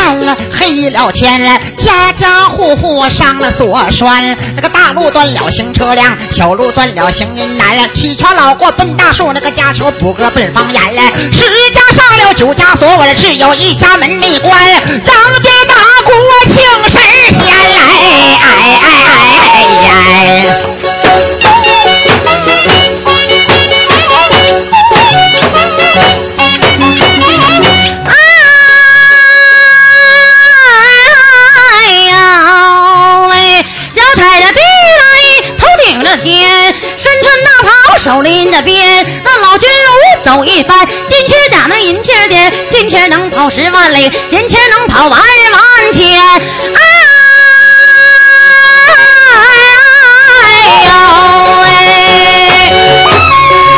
暗了，黑了天了，家家户户上了锁栓。那个大路断了行车辆，小路断了行人难。七桥老过奔大树，那个家桥补个奔方言了。10家上了9家锁，我只有1家门没关。当边大鼓请神仙来， 身穿大袍手拎着鞭，那老君如走一番，金钱打那银钱点，金钱能跑10万里，银钱能跑2万千。哎呦喂！